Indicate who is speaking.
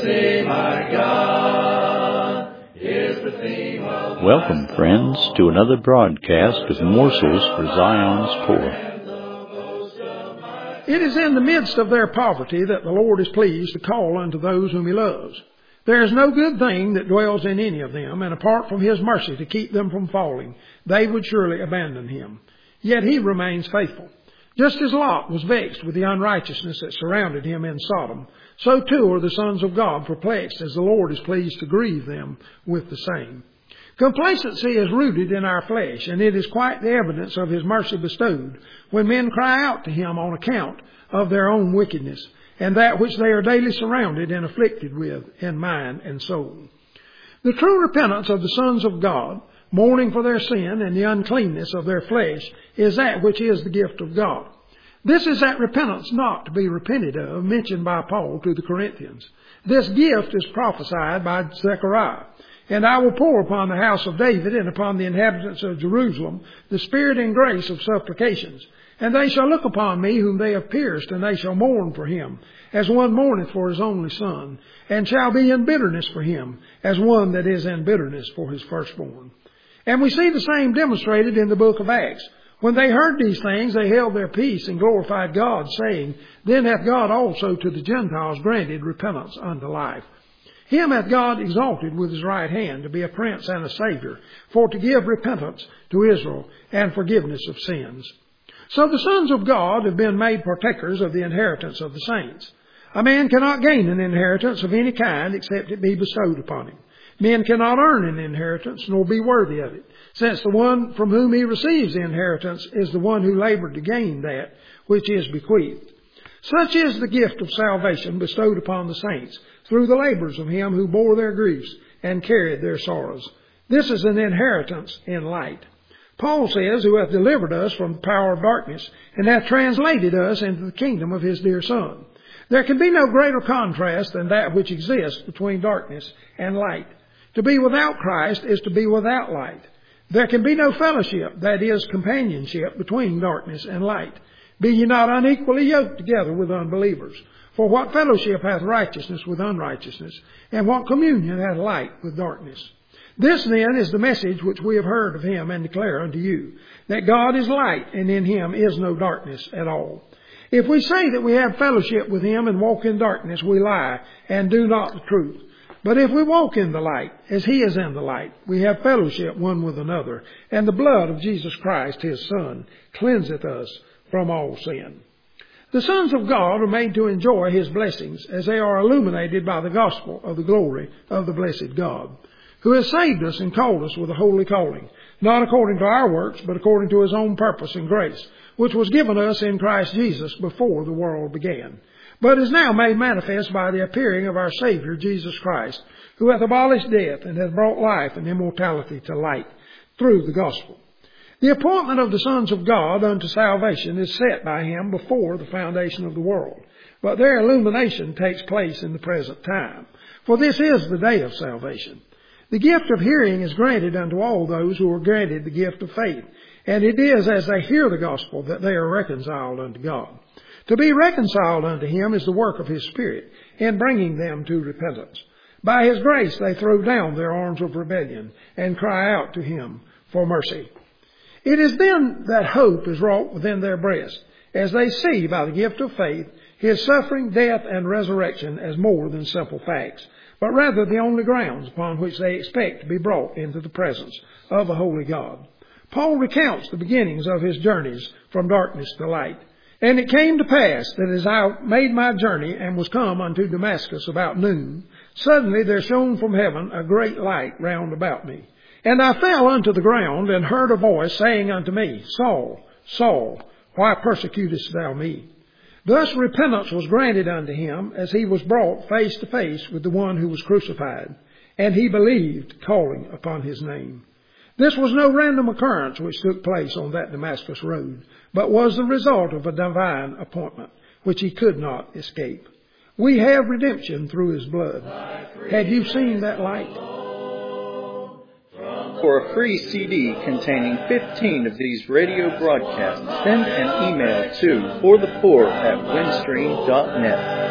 Speaker 1: mercy, my God, is the theme of
Speaker 2: Welcome, friends, to another broadcast of Morsels for Zion's Poor.
Speaker 3: It is in the midst of their poverty that the Lord is pleased to call unto those whom He loves. There is no good thing that dwells in any of them, and apart from His mercy to keep them from falling, they would surely abandon Him. Yet He remains faithful. Just as Lot was vexed with the unrighteousness that surrounded him in Sodom, so too are the sons of God perplexed as the Lord is pleased to grieve them with the same. Complacency is rooted in our flesh, and it is quite the evidence of His mercy bestowed when men cry out to Him on account of their own wickedness, and that which they are daily surrounded and afflicted with in mind and soul. The true repentance of the sons of God, mourning for their sin and the uncleanness of their flesh, is that which is the gift of God. This is that repentance not to be repented of, mentioned by Paul to the Corinthians. This gift is prophesied by Zechariah. And I will pour upon the house of David and upon the inhabitants of Jerusalem the spirit and grace of supplications. And they shall look upon me whom they have pierced, and they shall mourn for him, as one mourneth for his only son, and shall be in bitterness for him, as one that is in bitterness for his firstborn. And we see the same demonstrated in the book of Acts. When they heard these things, they held their peace and glorified God, saying, Then hath God also to the Gentiles granted repentance unto life. Him hath God exalted with His right hand to be a prince and a Savior, for to give repentance to Israel and forgiveness of sins. So the sons of God have been made partakers of the inheritance of the saints. A man cannot gain an inheritance of any kind except it be bestowed upon him. Men cannot earn an inheritance, nor be worthy of it, since the one from whom he receives the inheritance is the one who labored to gain that which is bequeathed. Such is the gift of salvation bestowed upon the saints, through the labors of Him who bore their griefs and carried their sorrows. This is an inheritance in light. Paul says, Who hath delivered us from the power of darkness, and hath translated us into the kingdom of His dear Son. There can be no greater contrast than that which exists between darkness and light. To be without Christ is to be without light. There can be no fellowship, that is, companionship, between darkness and light. Be ye not unequally yoked together with unbelievers. For what fellowship hath righteousness with unrighteousness, and what communion hath light with darkness? This then is the message which we have heard of Him and declare unto you, that God is light, and in Him is no darkness at all. If we say that we have fellowship with Him and walk in darkness, we lie, and do not the truth. But if we walk in the light, as He is in the light, we have fellowship one with another, and the blood of Jesus Christ, His Son, cleanseth us from all sin. The sons of God are made to enjoy His blessings as they are illuminated by the gospel of the glory of the blessed God, who has saved us and called us with a holy calling, not according to our works, but according to His own purpose and grace, which was given us in Christ Jesus before the world began, but is now made manifest by the appearing of our Savior Jesus Christ, who hath abolished death and hath brought life and immortality to light through the gospel. The appointment of the sons of God unto salvation is set by Him before the foundation of the world, but their illumination takes place in the present time, for this is the day of salvation. The gift of hearing is granted unto all those who are granted the gift of faith, and it is as they hear the gospel that they are reconciled unto God. To be reconciled unto Him is the work of His Spirit in bringing them to repentance. By His grace they throw down their arms of rebellion and cry out to Him for mercy. It is then that hope is wrought within their breast, as they see by the gift of faith His suffering, death, and resurrection as more than simple facts, but rather the only grounds upon which they expect to be brought into the presence of a holy God. Paul recounts the beginnings of his journeys from darkness to light. And it came to pass that as I made my journey and was come unto Damascus about noon, suddenly there shone from heaven a great light round about me. And I fell unto the ground, and heard a voice saying unto me, Saul, Saul, why persecutest thou me? Thus repentance was granted unto him, as he was brought face to face with the one who was crucified. And he believed, calling upon his name. This was no random occurrence which took place on that Damascus road, but was the result of a divine appointment, which he could not escape. We have redemption through His blood. Have you seen that light?
Speaker 4: For a free CD containing 15 of these radio broadcasts, send an email to forthepoor@windstream.net.